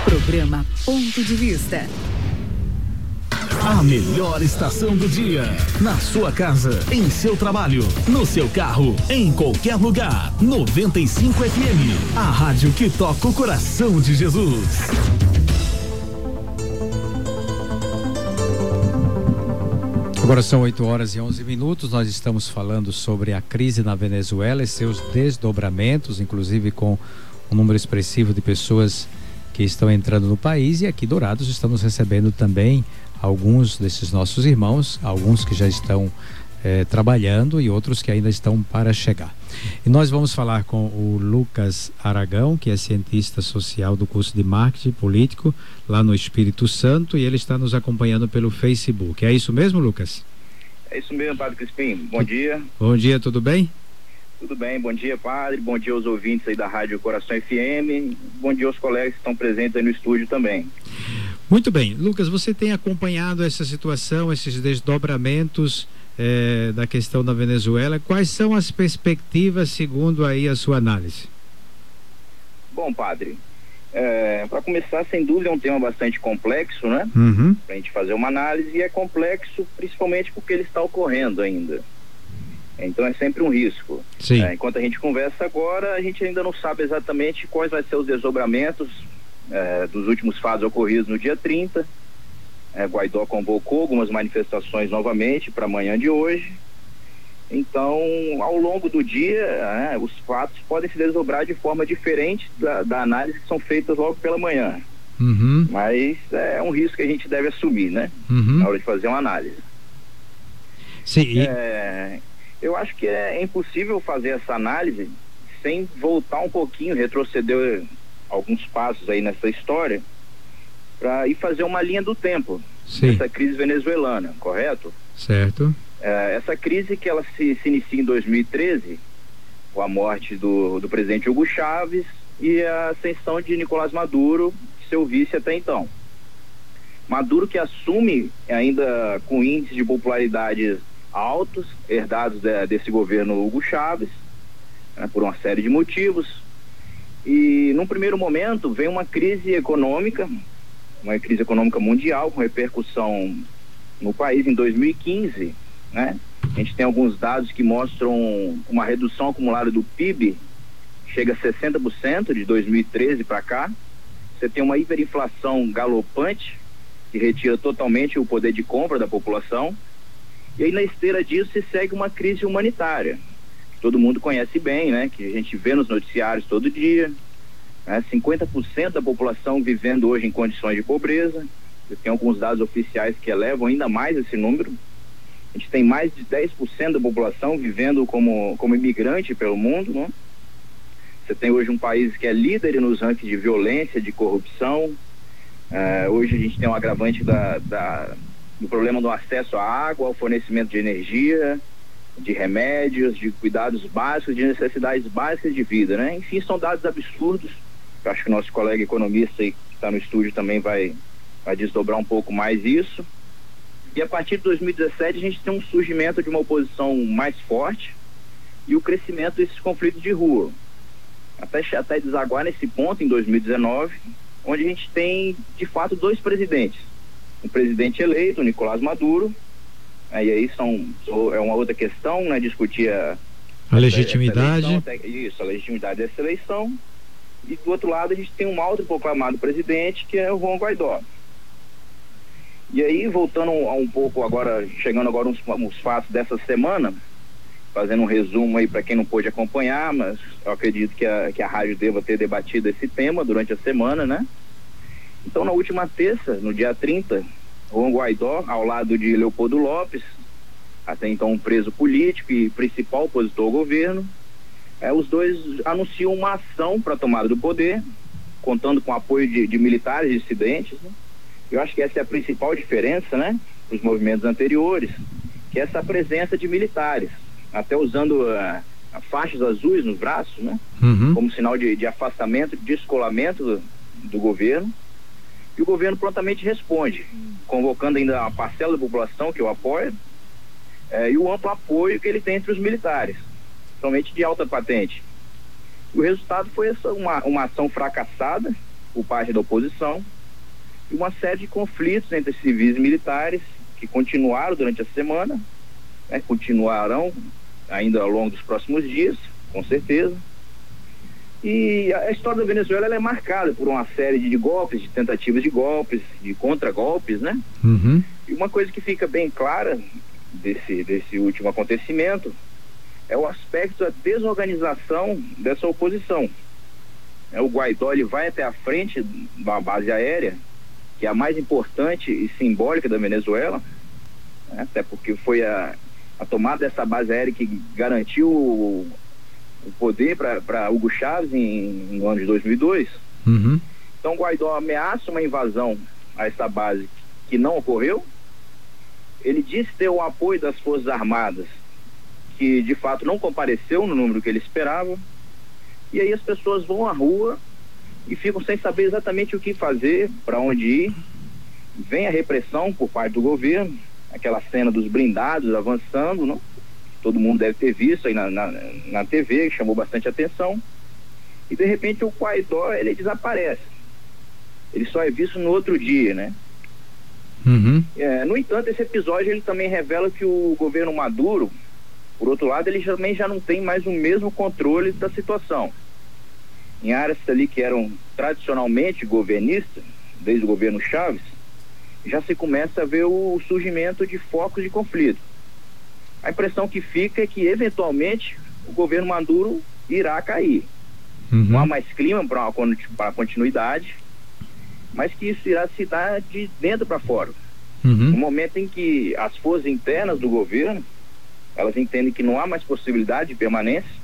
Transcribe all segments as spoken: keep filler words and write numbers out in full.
Programa Ponto de Vista. A melhor estação do dia, na sua casa, em seu trabalho, no seu carro, em qualquer lugar. noventa e cinco F M, a rádio que toca o coração de Jesus. Agora são oito horas e onze minutos, nós estamos falando sobre a crise na Venezuela e seus desdobramentos, inclusive com um número expressivo de pessoas que estão entrando no país, e aqui Dourados estamos recebendo também alguns desses nossos irmãos, alguns que já estão eh, trabalhando e outros que ainda estão para chegar. E nós vamos falar com o Lucas Aragão, que é cientista social do curso de Marketing Político lá no Espírito Santo, e ele está nos acompanhando pelo Facebook. É isso mesmo, Lucas? É isso mesmo, Padre Crispim. Bom dia. Bom dia, tudo bem? Tudo bem, bom dia, Padre. Bom dia aos ouvintes aí da Rádio Coração F M. Bom dia aos colegas que estão presentes aí no estúdio também. Muito bem. Lucas, você tem acompanhado essa situação, esses desdobramentos eh, da questão da Venezuela. Quais são as perspectivas segundo aí a sua análise? Bom, Padre, é, para começar, sem dúvida é um tema bastante complexo, né? Uhum. Para a gente fazer uma análise, e é complexo principalmente porque ele está ocorrendo ainda. Então é sempre um risco. Sim. É, enquanto a gente conversa agora, a gente ainda não sabe exatamente quais vão ser os desdobramentos é, dos últimos fatos ocorridos no dia trinta. É, Guaidó convocou algumas manifestações novamente para amanhã de hoje. Então, ao longo do dia, é, os fatos podem se desdobrar de forma diferente da, da análise que são feitas logo pela manhã. Uhum. Mas é um risco que a gente deve assumir, né? Uhum. Na hora de fazer uma análise. Sim. E... É... Eu acho que é impossível fazer essa análise sem voltar um pouquinho, retroceder alguns passos aí nessa história, para ir fazer uma linha do tempo. Sim. Dessa crise venezuelana, correto? Certo. É, essa crise que ela se, se inicia em dois mil e treze, com a morte do, do presidente Hugo Chávez e a ascensão de Nicolás Maduro, seu vice até então. Maduro, que assume ainda com índices de popularidade altos, herdados de, desse governo Hugo Chávez, né, por uma série de motivos. E num primeiro momento vem uma crise econômica, uma crise econômica mundial, com repercussão no país em dois mil e quinze, né? A gente tem alguns dados que mostram uma redução acumulada do P I B, chega a sessenta por cento de dois mil e treze para cá. Você tem uma hiperinflação galopante, que retira totalmente o poder de compra da população. E aí, na esteira disso, se segue uma crise humanitária, que todo mundo conhece bem, né? Que a gente vê nos noticiários todo dia, né? cinquenta por cento da população vivendo hoje em condições de pobreza. Tem alguns dados oficiais que elevam ainda mais esse número. A gente tem mais de dez por cento da população vivendo como, como imigrante pelo mundo, né? Você tem hoje um país que é líder nos rankings de violência, de corrupção. Uh, hoje a gente tem um agravante da... da do problema do acesso à água, ao fornecimento de energia, de remédios, de cuidados básicos, de necessidades básicas de vida, né? Enfim, são dados absurdos. Eu acho que o nosso colega economista aí, que está no estúdio também vai, vai desdobrar um pouco mais isso. E a partir de dois mil e dezessete a gente tem um surgimento de uma oposição mais forte e o crescimento desses conflitos de rua. Até, até desaguar nesse ponto em dois mil e dezenove, onde a gente tem, de fato, dois presidentes. Um presidente eleito, Nicolás Maduro, né, e aí são, é uma outra questão, né, discutir a, a legitimidade. Eleição, isso, a legitimidade dessa eleição. E do outro lado a gente tem um autoproclamado presidente, que é o Juan Guaidó. E aí, voltando a um pouco agora, chegando agora uns, uns fatos dessa semana, fazendo um resumo aí para quem não pôde acompanhar, mas eu acredito que a, que a rádio deva ter debatido esse tema durante a semana, né? Então, na última terça, no dia trinta, Juan Guaidó, ao lado de Leopoldo Lopes, até então um preso político e principal opositor ao governo, é, os dois anunciam uma ação para a tomada do poder, contando com o apoio de, de militares dissidentes, né? Eu acho que essa é a principal diferença, né, dos movimentos anteriores, que é essa presença de militares, até usando uh, faixas azuis nos braços, né, uhum. como sinal de, de afastamento, de descolamento do, do governo. E o governo prontamente responde, convocando ainda a parcela da população que o apoia, eh, e o amplo apoio que ele tem entre os militares, somente de alta patente. O resultado foi essa, uma, uma ação fracassada, por parte da oposição, e uma série de conflitos entre civis e militares que continuaram durante a semana, né, continuarão ainda ao longo dos próximos dias, com certeza. E a história da Venezuela ela é marcada por uma série de golpes, de tentativas de golpes, de contragolpes, né? Uhum. E uma coisa que fica bem clara desse, desse último acontecimento é o aspecto da desorganização dessa oposição. É, o Guaidó ele vai até a frente da base aérea, que é a mais importante e simbólica da Venezuela, né? Até porque foi a, a tomada dessa base aérea que garantiu o, o poder para Hugo Chávez em, no ano de dois mil e dois. Uhum. Então o Guaidó ameaça uma invasão a essa base que não ocorreu. Ele disse ter o apoio das Forças Armadas, que de fato não compareceu no número que ele esperava. E aí as pessoas vão à rua e ficam sem saber exatamente o que fazer, para onde ir. Vem a repressão por parte do governo, aquela cena dos blindados avançando, não? Todo mundo deve ter visto aí na, na, na T V, que chamou bastante atenção. E de repente o Guaidó, ele desaparece. Ele só é visto no outro dia, né? Uhum. É, no entanto, esse episódio ele também revela que o governo Maduro, por outro lado, ele também já não tem mais o mesmo controle da situação. Em áreas ali que eram tradicionalmente governistas, desde o governo Chávez, já se começa a ver o surgimento de focos de conflito. A impressão que fica é que, eventualmente, o governo Maduro irá cair. Uhum. Não há mais clima para a continuidade, mas que isso irá se dar de dentro para fora. Uhum. No momento em que as forças internas do governo, elas entendem que não há mais possibilidade de permanência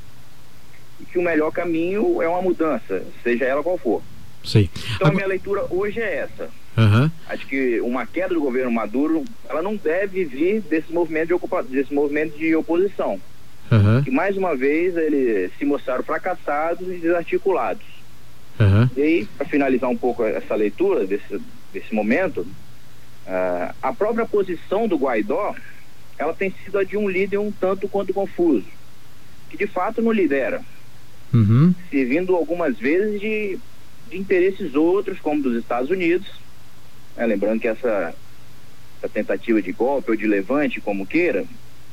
e que o melhor caminho é uma mudança, seja ela qual for. Sim. Então Agora... a minha leitura hoje é essa. Uhum. Acho que uma queda do governo Maduro, ela não deve vir desse movimento de, ocupa... desse movimento de oposição. Uhum. Que mais uma vez eles se mostraram fracassados e desarticulados. Uhum. E aí, para finalizar um pouco essa leitura desse, desse momento, uh, a própria posição do Guaidó, ela tem sido a de um líder um tanto quanto confuso, que de fato não lidera, uhum. servindo algumas vezes de, de interesses outros, como dos Estados Unidos, né? Lembrando que essa, essa tentativa de golpe ou de levante, como queira,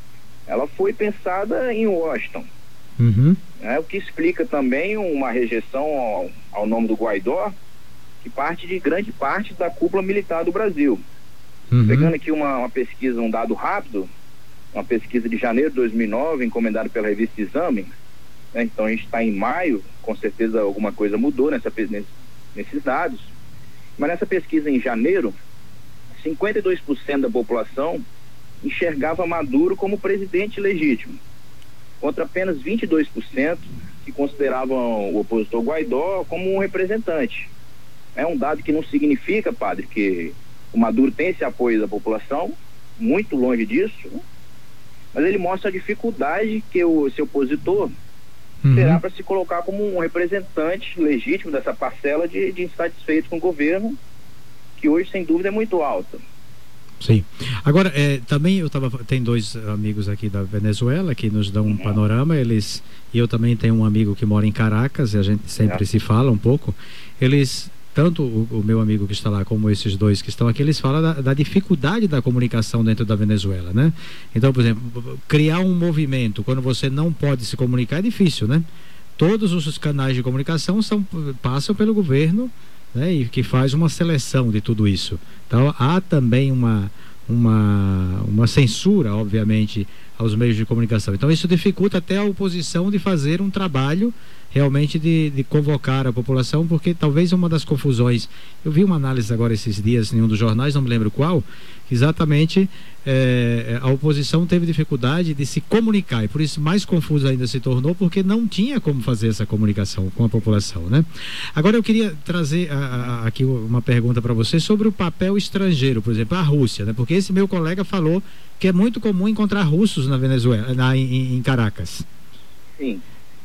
ela foi pensada em Washington. Uhum. É, o que explica também uma rejeição ao, ao nome do Guaidó, que parte de grande parte da cúpula militar do Brasil. Uhum. Pegando aqui uma, uma pesquisa, um dado rápido, uma pesquisa de janeiro de dois mil e nove, encomendada pela revista Exame, né? Então a gente está em maio, com certeza alguma coisa mudou nessa, nesse, nesses dados, mas nessa pesquisa em janeiro, cinquenta e dois por cento da população enxergava Maduro como presidente legítimo, contra apenas vinte e dois por cento que consideravam o opositor Guaidó como um representante. É um dado que não significa, padre, que o Maduro tem esse apoio da população, muito longe disso, né? Mas ele mostra a dificuldade que o seu opositor uhum. terá para se colocar como um representante legítimo dessa parcela de, de insatisfeitos com o governo, que hoje, sem dúvida, é muito alta. Sim. Agora, é, também eu tava, tem dois amigos aqui da Venezuela que nos dão um uhum. panorama, eles, e eu também tenho um amigo que mora em Caracas, e a gente sempre é. se fala um pouco, eles, tanto o, o meu amigo que está lá como esses dois que estão aqui, eles falam da, da dificuldade da comunicação dentro da Venezuela, né? Então, por exemplo, criar um movimento quando você não pode se comunicar é difícil, né? Todos os canais de comunicação são, passam pelo governo, né, e que faz uma seleção de tudo isso. Então há também uma, uma, uma censura, obviamente, aos meios de comunicação. Então isso dificulta até a oposição de fazer um trabalho realmente de, de convocar a população, porque talvez uma das confusões, eu vi uma análise agora esses dias em um dos jornais, não me lembro qual, exatamente é, a oposição teve dificuldade de se comunicar, e por isso mais confuso ainda se tornou, porque não tinha como fazer essa comunicação com a população, né? Agora eu queria trazer a, a, aqui uma pergunta para você sobre o papel estrangeiro, por exemplo, a Rússia, né? Porque esse meu colega falou que é muito comum encontrar russos na Venezuela, na, em, em Caracas. Sim.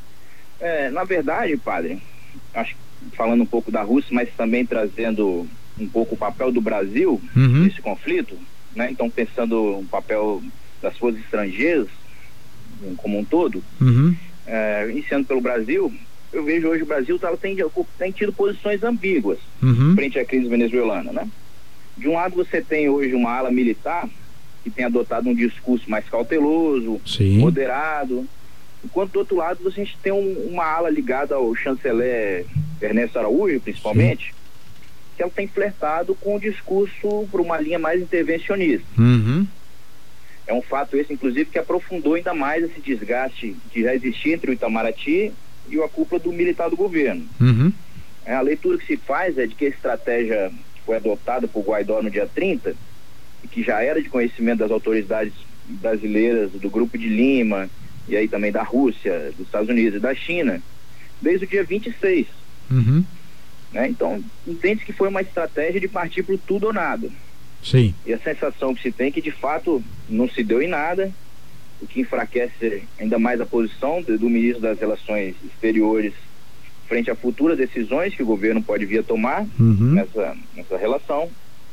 É, na verdade, padre, acho que falando um pouco da Rússia, mas também trazendo um pouco o papel do Brasil uhum. nesse conflito, né? Então pensando no papel das forças estrangeiras como um todo, uhum. é, iniciando pelo Brasil, eu vejo hoje o Brasil tá, tem, tem tido posições ambíguas uhum. frente à crise venezuelana, né? De um lado você tem hoje uma ala militar que tem adotado um discurso mais cauteloso, Sim. moderado, enquanto do outro lado a gente tem um, uma ala ligada ao chanceler Ernesto Araújo, principalmente, Sim. que ela tem flertado com o discurso por uma linha mais intervencionista. Uhum. É um fato esse, inclusive, que aprofundou ainda mais esse desgaste que já existia entre o Itamaraty e a cúpula do militar do governo. Uhum. É, a leitura que se faz é de que a estratégia que foi adotada por Guaidó no dia trinta, e que já era de conhecimento das autoridades brasileiras, do Grupo de Lima, e aí também da Rússia, dos Estados Unidos e da China, desde o dia vinte e seis. Uhum. Né? Então, entende que foi uma estratégia de partir para tudo ou nada. Sim. E a sensação que se tem é que de fato não se deu em nada, o que enfraquece ainda mais a posição do, do ministro das Relações Exteriores frente a futuras decisões que o governo pode vir a tomar uhum. nessa, nessa relação.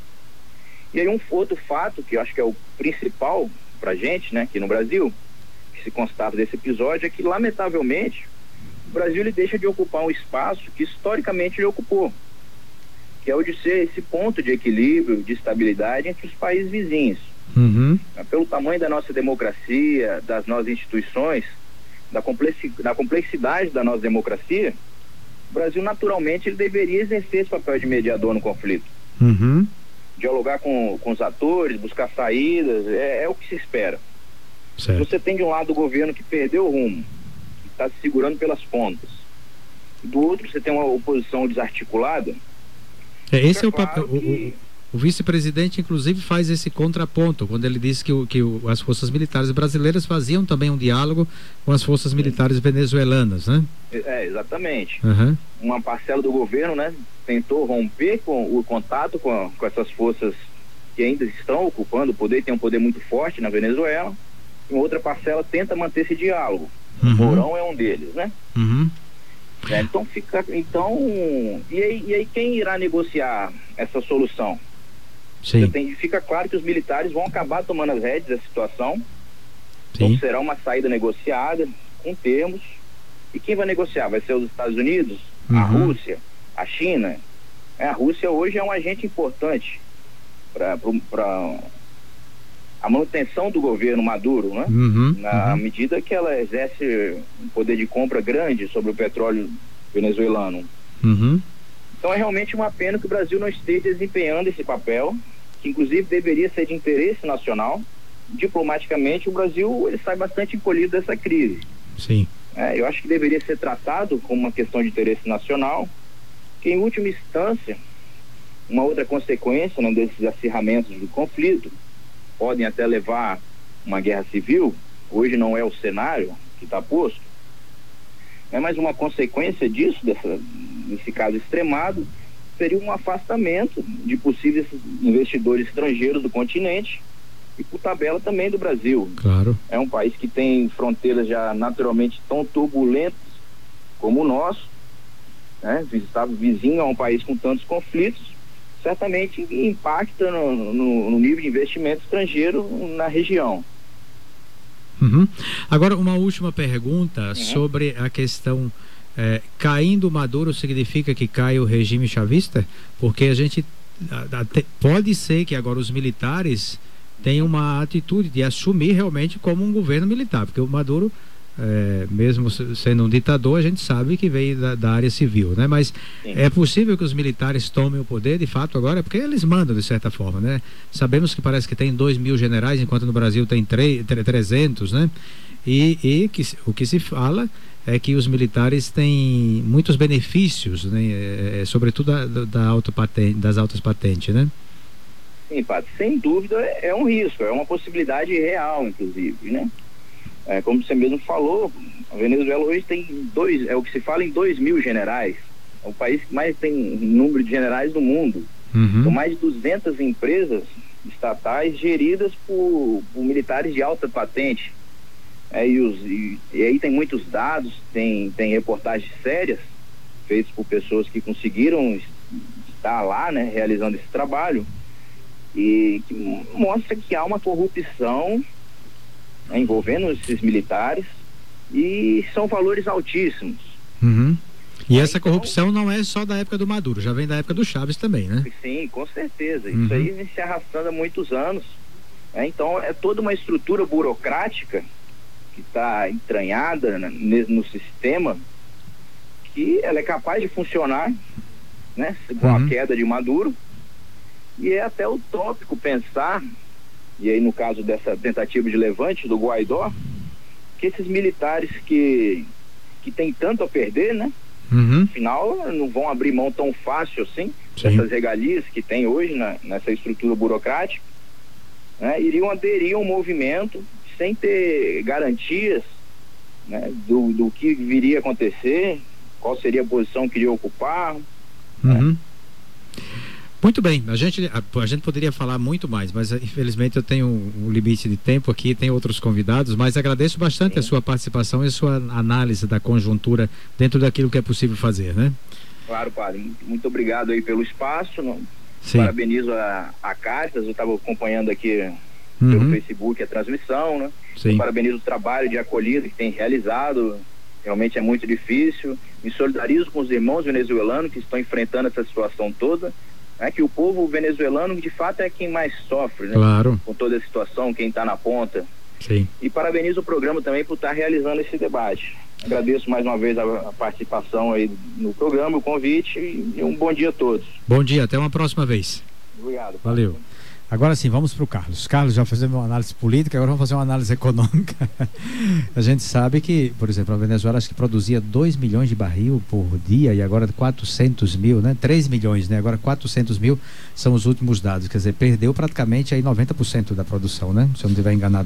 E aí um outro fato que eu acho que é o principal pra gente, né, aqui no Brasil, que se constata desse episódio, é que lamentavelmente o Brasil ele deixa de ocupar um espaço que historicamente ele ocupou, que é o de ser esse ponto de equilíbrio, de estabilidade entre os países vizinhos. Uhum. Pelo tamanho da nossa democracia, das nossas instituições, da, complexi- da complexidade da nossa democracia, o Brasil naturalmente ele deveria exercer esse papel de mediador no conflito. Uhum. Dialogar com, com os atores, buscar saídas, é, é o que se espera. Certo. Você tem de um lado o governo que perdeu o rumo, que está se segurando pelas pontas. Do outro você tem uma oposição desarticulada. É, esse é o claro papel. que... O, o vice-presidente, inclusive, faz esse contraponto, quando ele disse que, o, que o, as forças militares brasileiras faziam também um diálogo com as forças militares venezuelanas, né? É, exatamente. Uhum. Uma parcela do governo, né, tentou romper com o contato com, com essas forças que ainda estão ocupando o poder, tem um poder muito forte na Venezuela, e outra parcela tenta manter esse diálogo. Uhum. O Mourão é um deles, né? Uhum. É, então fica, então, e aí, e aí quem irá negociar essa solução? Sim. Tem, fica claro que os militares vão acabar tomando as rédeas da situação. Sim. Então será uma saída negociada com termos. E quem vai negociar? Vai ser os Estados Unidos, uhum. a Rússia, a China. É, a Rússia hoje é um agente importante para a manutenção do governo Maduro, né? Uhum. Na uhum. medida que ela exerce um poder de compra grande sobre o petróleo venezuelano. Uhum. Então é realmente uma pena que o Brasil não esteja desempenhando esse papel, que inclusive deveria ser de interesse nacional. Diplomaticamente o Brasil ele sai bastante encolhido dessa crise. Sim. É, eu acho que deveria ser tratado como uma questão de interesse nacional, que em última instância, uma outra consequência, né, desses acirramentos do conflito, podem até levar uma guerra civil. Hoje não é o cenário que está posto, né, mas uma consequência disso, dessa, desse caso extremado, seria um afastamento de possíveis investidores estrangeiros do continente e por tabela também do Brasil. Claro. É um país que tem fronteiras já naturalmente tão turbulentas como o nosso, né? Estado vizinho a um país com tantos conflitos, certamente impacta no, no, no nível de investimento estrangeiro na região. Uhum. Agora, uma última pergunta uhum. sobre a questão, é, caindo Maduro significa que cai o regime chavista? Porque a gente a, a, te, pode ser que agora os militares tem uma atitude de assumir realmente como um governo militar, porque o Maduro, é, mesmo sendo um ditador, a gente sabe que veio da, da área civil, né? Mas Sim. é possível que os militares tomem o poder de fato agora, porque eles mandam de certa forma, né? Sabemos que parece que tem dois mil generais, enquanto no Brasil tem trezentos, né? E, e que, o que se fala é que os militares têm muitos benefícios, né? É, sobretudo da, da alta patente, das altas patentes, né? Sim, Pato, sem dúvida é um risco, é uma possibilidade real, inclusive, né? É, como você mesmo falou, a Venezuela hoje tem dois, é o que se fala em dois mil generais, é o país que mais tem número de generais do mundo, uhum. com mais de duzentas empresas estatais geridas por, por militares de alta patente, é, e, os, e, e aí tem muitos dados, tem, tem reportagens sérias feitas por pessoas que conseguiram estar lá, né, realizando esse trabalho, e que mostra que há uma corrupção, né, envolvendo esses militares, e são valores altíssimos. Uhum. E essa então, corrupção não é só da época do Maduro, já vem da época do Chávez também, né? Sim, com certeza. Uhum. Isso aí vem se arrastando há muitos anos. É, então é toda uma estrutura burocrática que está entranhada no, no sistema, que ela é capaz de funcionar, né, com uhum. a queda de Maduro, e é até utópico pensar, e aí no caso dessa tentativa de levante do Guaidó, que esses militares que, que tem tanto a perder, né, uhum. afinal não vão abrir mão tão fácil assim, Sim. dessas regalias que tem hoje na, nessa estrutura burocrática, né, iriam aderir a um movimento sem ter garantias, né, do, do que viria a acontecer, qual seria a posição que iria ocupar. Uhum. Né? Muito bem, a gente, a, a gente poderia falar muito mais, mas infelizmente eu tenho um, um limite de tempo aqui, tem outros convidados, mas agradeço bastante Sim. a sua participação e a sua análise da conjuntura dentro daquilo que é possível fazer, né? Claro, padre, muito obrigado aí pelo espaço, não? Sim. Parabenizo a, a Caritas, eu estava acompanhando aqui uhum. pelo Facebook a transmissão, né? Sim. Parabenizo o trabalho de acolhida que tem realizado, realmente é muito difícil, me solidarizo com os irmãos venezuelanos que estão enfrentando essa situação toda, né? Que o povo venezuelano de fato é quem mais sofre, né? Claro. Com toda a situação, quem está na ponta. Sim. E parabenizo o programa também por estar realizando esse debate. Agradeço mais uma vez a, a participação aí no programa, o convite, e um bom dia a todos. Bom dia, até uma próxima vez. Obrigado. Valeu. Agora sim, vamos para o Carlos. Carlos, já fizemos uma análise política, agora vamos fazer uma análise econômica. A gente sabe que, por exemplo, a Venezuela acho que produzia dois milhões de barril por dia e agora quatrocentos mil, né? três milhões, né? Agora quatrocentos mil são os últimos dados, quer dizer, perdeu praticamente aí noventa por cento da produção, né? Se eu não estiver enganado.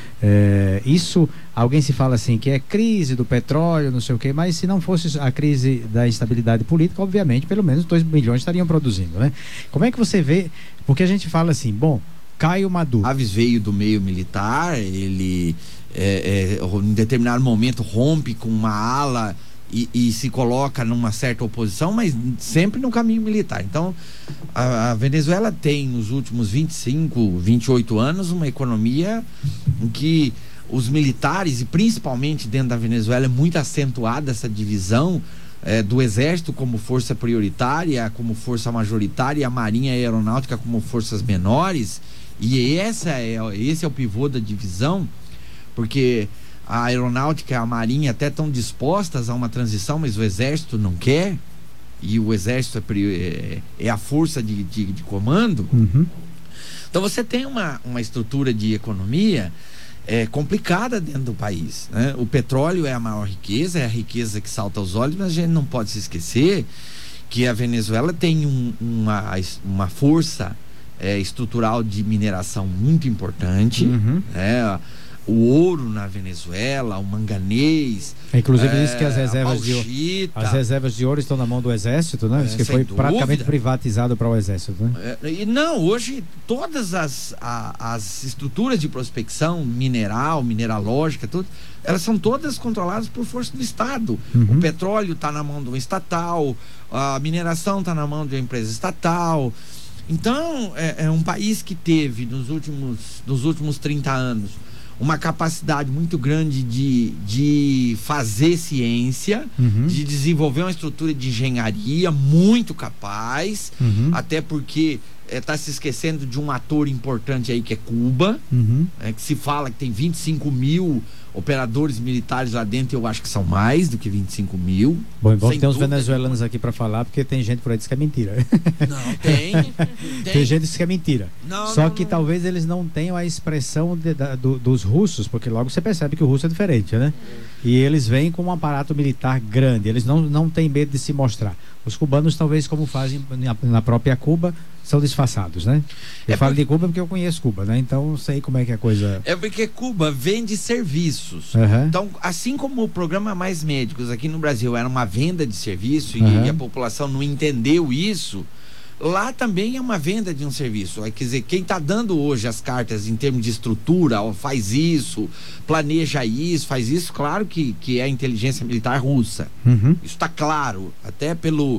É, isso, alguém se fala assim que é crise do petróleo, não sei o que, mas se não fosse a crise da instabilidade política, obviamente, pelo menos dois milhões estariam produzindo, né? Como é que você vê, porque a gente fala assim, bom, Caio Maduro. Chaves veio do meio militar, ele é, é, em determinado momento rompe com uma ala e, e se coloca numa certa oposição, mas sempre no caminho militar. Então a, a Venezuela tem nos últimos vinte e cinco, vinte e oito anos uma economia em que os militares, e principalmente dentro da Venezuela é muito acentuada essa divisão é, do exército como força prioritária, como força majoritária, e a marinha e a aeronáutica como forças menores, e essa é, esse é o pivô da divisão, porque a aeronáutica e a marinha até estão dispostas a uma transição, mas o exército não quer, e o exército é, é, é a força de, de, de comando. Uhum. Então você tem uma, uma estrutura de economia é, complicada dentro do país, né? O petróleo é a maior riqueza, é a riqueza que salta aos olhos, mas a gente não pode se esquecer que a Venezuela tem um, uma, uma força é, estrutural de mineração muito importante, uhum. né? O ouro na Venezuela, o manganês. Inclusive é, diz que as reservas, de, as reservas de ouro estão na mão do exército, né? Diz é, que foi dúvida. praticamente privatizado para o exército, né? É, e não, hoje todas as, a, as estruturas de prospecção mineral, mineralógica, tudo, elas são todas controladas por força do Estado. Uhum. O petróleo está na mão de um estatal, a mineração está na mão de uma empresa estatal. Então, é, é um país que teve nos últimos, nos últimos trinta anos uma capacidade muito grande de, de fazer ciência, uhum. de desenvolver uma estrutura de engenharia muito capaz, uhum. até porque está é, se esquecendo de um ator importante aí que é Cuba, uhum. é, que se fala que tem vinte e cinco mil operadores militares lá dentro. Eu acho que são mais do que vinte e cinco mil. Bom, é bom que tem uns venezuelanos aqui para falar, porque tem gente por aí que diz que é mentira. Não, tem. Tem, tem gente que diz que é mentira. Não, Só não, que não. talvez eles não tenham a expressão de, da, do, dos russos, porque logo você percebe que o russo é diferente, né? E eles vêm com um aparato militar grande, eles não, não têm medo de se mostrar. Os cubanos, talvez, como fazem na, na própria Cuba, são disfarçados, né? Eu é falo porque... de Cuba porque eu conheço Cuba, né? Então sei como é que é a coisa. É porque Cuba vende serviços. Uhum. Então, assim como o programa Mais Médicos aqui no Brasil era uma venda de serviço, uhum. e a população não entendeu isso, lá também é uma venda de um serviço. Quer dizer, quem está dando hoje as cartas em termos de estrutura, ó, faz isso, planeja isso, faz isso, claro que, que é a inteligência militar russa. Uhum. Isso está claro, até pelo...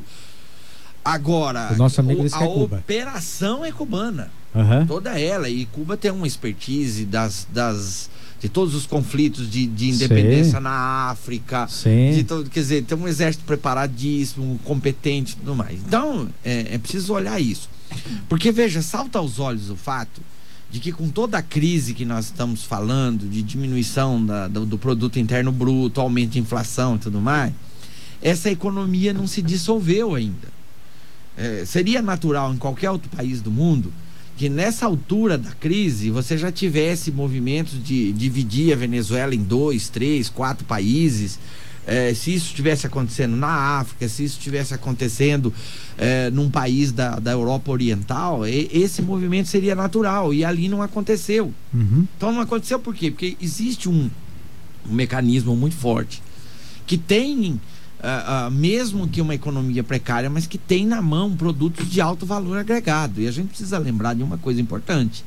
Agora, o nosso amigo o, disse a que é Cuba. operação é cubana. Uhum. Toda ela. E Cuba tem uma expertise das, das de todos os conflitos de, de independência Sim. na África, Sim. de todo, quer dizer, tem um exército preparadíssimo, competente e tudo mais. Então, é, é preciso olhar isso. Porque, veja, salta aos olhos o fato de que com toda a crise que nós estamos falando, de diminuição da, do, do produto interno bruto, aumento de inflação e tudo mais, essa economia não se dissolveu ainda. É, seria natural em qualquer outro país do mundo que nessa altura da crise você já tivesse movimentos de dividir a Venezuela em dois, três, quatro países. É, se isso estivesse acontecendo na África, se isso estivesse acontecendo é, num país da, da Europa Oriental, e, esse movimento seria natural, e ali não aconteceu. Uhum. Então não aconteceu por quê? Porque existe um, um mecanismo muito forte que tem, uh, uh, mesmo que uma economia precária, mas que tem na mão produtos de alto valor agregado. E a gente precisa lembrar de uma coisa importante.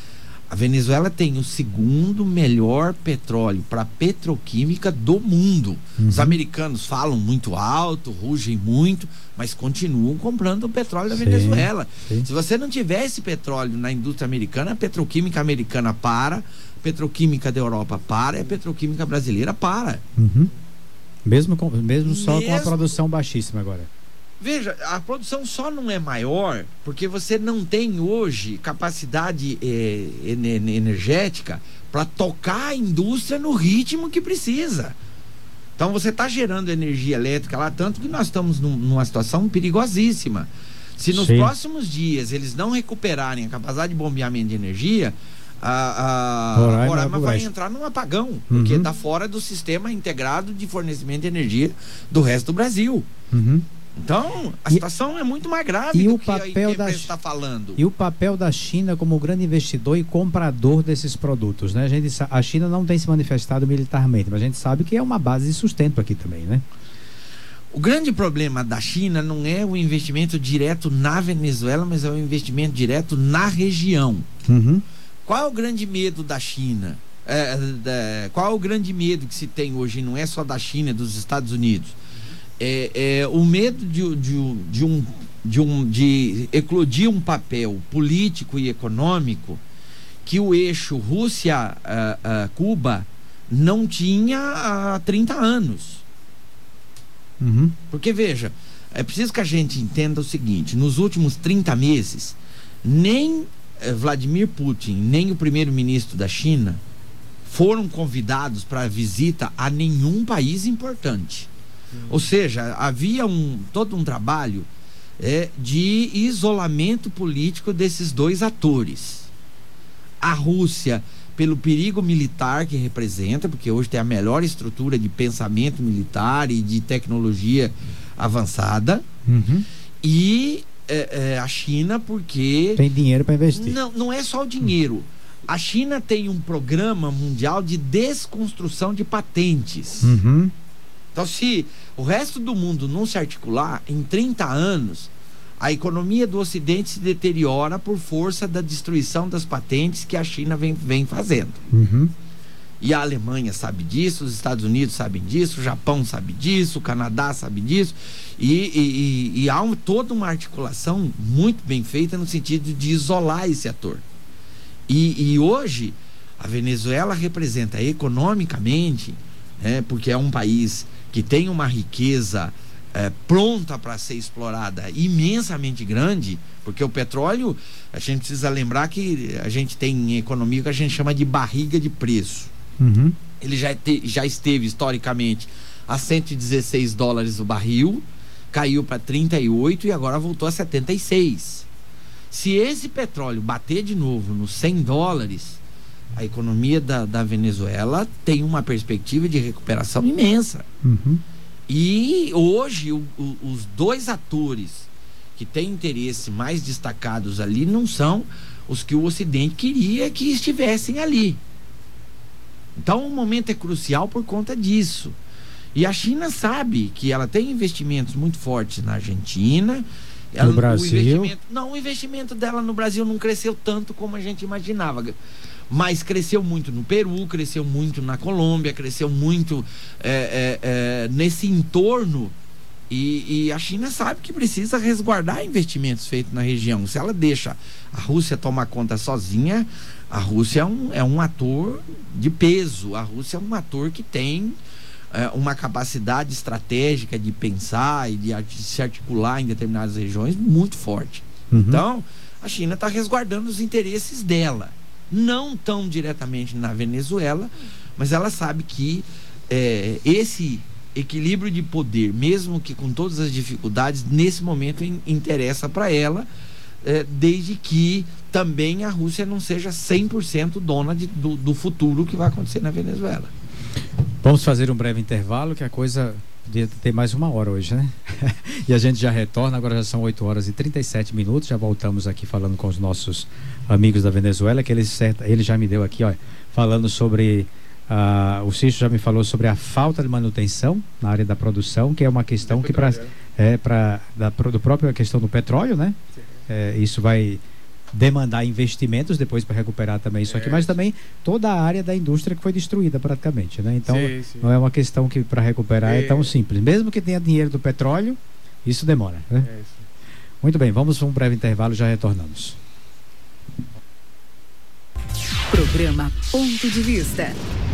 A Venezuela tem o segundo melhor petróleo para petroquímica do mundo. Uhum. Os americanos falam muito alto, rugem muito, mas continuam comprando o petróleo da sim, Venezuela. Sim. Se você não tiver esse petróleo na indústria americana, a petroquímica americana para, a petroquímica da Europa para, e a petroquímica brasileira para. Uhum. Mesmo, com, mesmo só mesmo... com a produção baixíssima agora. Veja, a produção só não é maior porque você não tem hoje capacidade eh, energética para tocar a indústria no ritmo que precisa. Então você está gerando energia elétrica lá, tanto que nós estamos num, numa situação perigosíssima. Se nos sim, próximos dias eles não recuperarem a capacidade de bombeamento de energia, a, a Roraima, Roraima vai entrar num apagão, porque está uhum, fora do sistema integrado de fornecimento de energia do resto do Brasil. Uhum. Então, a e, situação é muito mais grave e do o que papel a da está falando. E o papel da China como grande investidor e comprador desses produtos, né? A, gente, a China não tem se manifestado militarmente, mas a gente sabe que é uma base de sustento aqui também, né? O grande problema da China não é o investimento direto na Venezuela, mas é o investimento direto na região. Uhum. Qual é o grande medo da China? É, é, qual é o grande medo que se tem hoje? Não é só da China, é dos Estados Unidos. É, é o medo de, de, de, um, de, um, de eclodir um papel político e econômico que o eixo Rússia-Cuba não tinha há trinta anos. Uhum. Porque, veja, é preciso que a gente entenda o seguinte: nos últimos trinta meses, nem Vladimir Putin, nem o primeiro-ministro da China foram convidados para visita a nenhum país importante. Ou seja, havia um, todo um trabalho é, de isolamento político desses dois atores. A Rússia, pelo perigo militar que representa, porque hoje tem a melhor estrutura de pensamento militar e de tecnologia avançada, uhum, e é, é, a China porque... tem dinheiro para investir. Não, não é só o dinheiro. A China tem um programa mundial de desconstrução de patentes. Uhum. Então, se o resto do mundo não se articular, em trinta anos, a economia do Ocidente se deteriora por força da destruição das patentes que a China vem, vem fazendo. Uhum. E a Alemanha sabe disso, os Estados Unidos sabem disso, o Japão sabe disso, o Canadá sabe disso, e, e, e, e há um, toda uma articulação muito bem feita no sentido de isolar esse ator. E, e hoje, a Venezuela representa economicamente, né, porque é um país que tem uma riqueza é, pronta para ser explorada imensamente grande, porque o petróleo, a gente precisa lembrar que a gente tem em economia o que a gente chama de barriga de preço. Uhum. Ele já, te, já esteve historicamente a cento e dezesseis dólares o barril, caiu para trinta e oito e agora voltou a setenta e seis. Se esse petróleo bater de novo nos cem dólares, a economia da, da Venezuela tem uma perspectiva de recuperação imensa. Uhum. E hoje o, o, os dois atores que têm interesse mais destacados ali não são os que o Ocidente queria que estivessem ali. Então o momento é crucial por conta disso. E a China sabe que ela tem investimentos muito fortes na Argentina. Ela, no Brasil? O investimento, não, o investimento dela no Brasil não cresceu tanto como a gente imaginava. Mas cresceu muito no Peru, cresceu muito na Colômbia, cresceu muito é, é, é, nesse entorno E, e a China sabe que precisa resguardar investimentos feitos na região. Se ela deixa a Rússia tomar conta sozinha, a Rússia é um, é um ator de peso. A Rússia é um ator que tem é, uma capacidade estratégica de pensar e de, de se articular em determinadas regiões muito forte. Uhum. Então, a China está resguardando os interesses dela. Não tão diretamente na Venezuela, mas ela sabe que é, esse equilíbrio de poder, mesmo que com todas as dificuldades, nesse momento in, interessa para ela, é, desde que também a Rússia não seja cem por cento dona de, do, do futuro que vai acontecer na Venezuela. Vamos fazer um breve intervalo, que a coisa podia ter mais uma hora hoje, né? E a gente já retorna, agora já são oito horas e trinta e sete minutos, já voltamos aqui falando com os nossos amigos da Venezuela, que ele, ele já me deu aqui, ó, falando sobre... Uh, o Cício já me falou sobre a falta de manutenção na área da produção, que é uma questão que para é para da do própria questão do petróleo, né? É, isso vai demandar investimentos depois para recuperar também isso aqui, é. Mas também toda a área da indústria que foi destruída praticamente, né? Então sim, sim. Não é uma questão que para recuperar é. é tão simples. Mesmo que tenha dinheiro do petróleo, isso demora, né? É, muito bem, vamos para um breve intervalo, já retornamos. Programa Ponto de Vista.